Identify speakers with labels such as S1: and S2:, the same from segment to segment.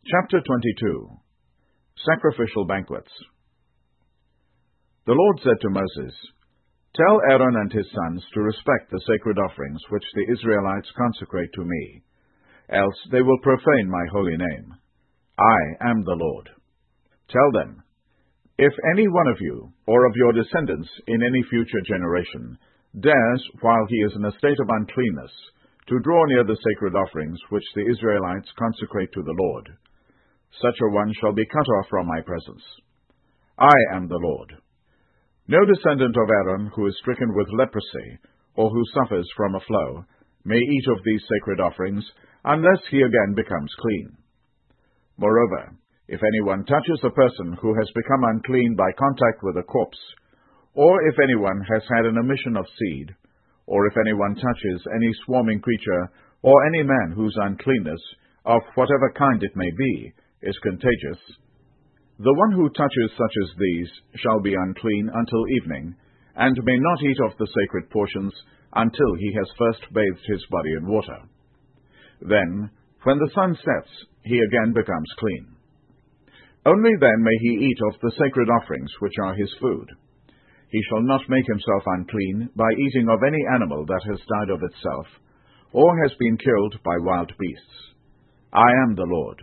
S1: Chapter 22. Sacrificial Banquets. The Lord said to Moses, "Tell Aaron and his sons to respect the sacred offerings which the Israelites consecrate to me, else they will profane my holy name. I am the Lord. Tell them, if any one of you, or of your descendants in any future generation, dares, while he is in a state of uncleanness, to draw near the sacred offerings which the Israelites consecrate to the Lord, such a one shall be cut off from my presence. I am the Lord. No descendant of Aaron who is stricken with leprosy, or who suffers from a flow, may eat of these sacred offerings, unless he again becomes clean. Moreover, if anyone touches a person who has become unclean by contact with a corpse, or if anyone has had an emission of seed, or if anyone touches any swarming creature, or any man whose uncleanness, of whatever kind it may be, is contagious, the one who touches such as these shall be unclean until evening, and may not eat of the sacred portions until he has first bathed his body in water. Then, when the sun sets, he again becomes clean. Only then may he eat of the sacred offerings which are his food. He shall not make himself unclean by eating of any animal that has died of itself, or has been killed by wild beasts. I am the Lord.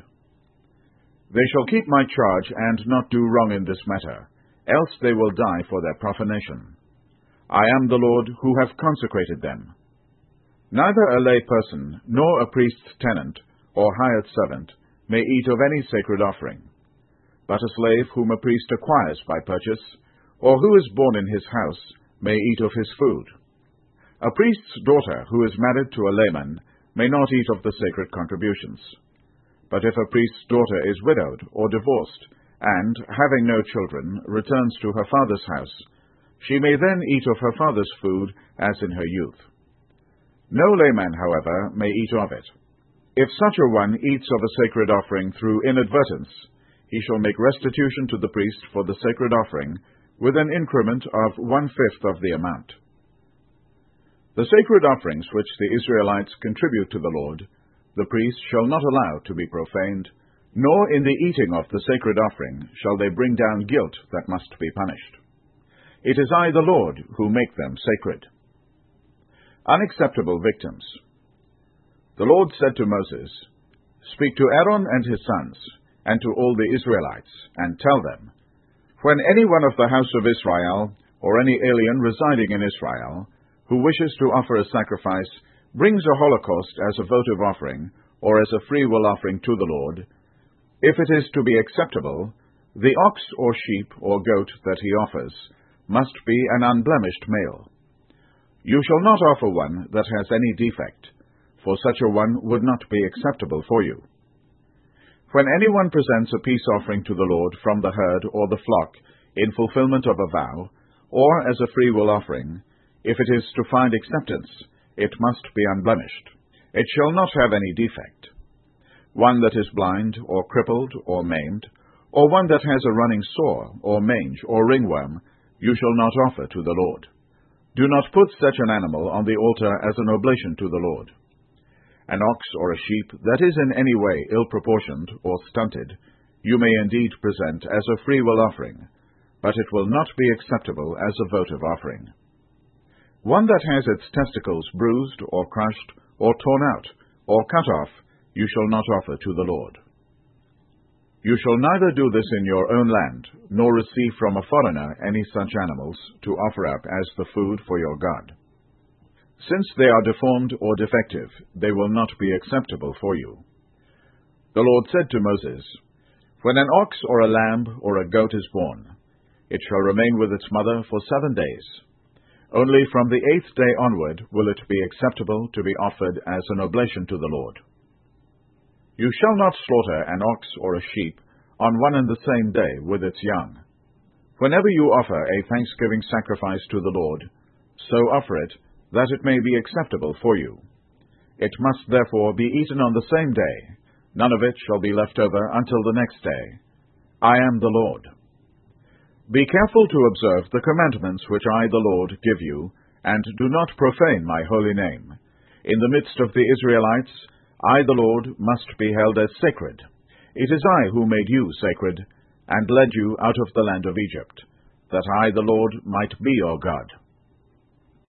S1: They shall keep my charge and not do wrong in this matter, else they will die for their profanation. I am the Lord who have consecrated them. Neither a lay person, nor a priest's tenant, or hired servant, may eat of any sacred offering. But a slave whom a priest acquires by purchase, or who is born in his house, may eat of his food. A priest's daughter who is married to a layman may not eat of the sacred contributions. But if a priest's daughter is widowed or divorced, and, having no children, returns to her father's house, she may then eat of her father's food as in her youth. No layman, however, may eat of it. If such a one eats of a sacred offering through inadvertence, he shall make restitution to the priest for the sacred offering, with an increment of 1/5 of the amount. The sacred offerings which the Israelites contribute to the Lord, the priest shall not allow to be profaned, nor in the eating of the sacred offering shall they bring down guilt that must be punished. It is I, the Lord, who make them sacred. Unacceptable victims. The Lord said to Moses, "Speak to Aaron and his sons, and to all the Israelites, and tell them, when any one of the house of Israel, or any alien residing in Israel, who wishes to offer a sacrifice, brings a holocaust as a votive offering, or as a freewill offering to the Lord, if it is to be acceptable, the ox or sheep or goat that he offers must be an unblemished male. You shall not offer one that has any defect, for such a one would not be acceptable for you. When anyone presents a peace offering to the Lord from the herd or the flock in fulfillment of a vow, or as a freewill offering, if it is to find acceptance, it must be unblemished. It shall not have any defect. One that is blind, or crippled, or maimed, or one that has a running sore, or mange, or ringworm, you shall not offer to the Lord. Do not put such an animal on the altar as an oblation to the Lord. An ox or a sheep that is in any way ill-proportioned or stunted, you may indeed present as a freewill offering, but it will not be acceptable as a votive offering. One that has its testicles bruised, or crushed, or torn out, or cut off, you shall not offer to the Lord. You shall neither do this in your own land, nor receive from a foreigner any such animals to offer up as the food for your God. Since they are deformed or defective, they will not be acceptable for you. The Lord said to Moses, when an ox or a lamb or a goat is born, it shall remain with its mother for 7 days. Only from the 8th day onward will it be acceptable to be offered as an oblation to the Lord. You shall not slaughter an ox or a sheep on one and the same day with its young. Whenever you offer a thanksgiving sacrifice to the Lord, so offer it, that it may be acceptable for you. It must therefore be eaten on the same day. None of it shall be left over until the next day. I am the Lord. Be careful to observe the commandments which I, the Lord, give you, and do not profane my holy name. In the midst of the Israelites, I, the Lord, must be held as sacred. It is I who made you sacred, and led you out of the land of Egypt, that I, the Lord, might be your God.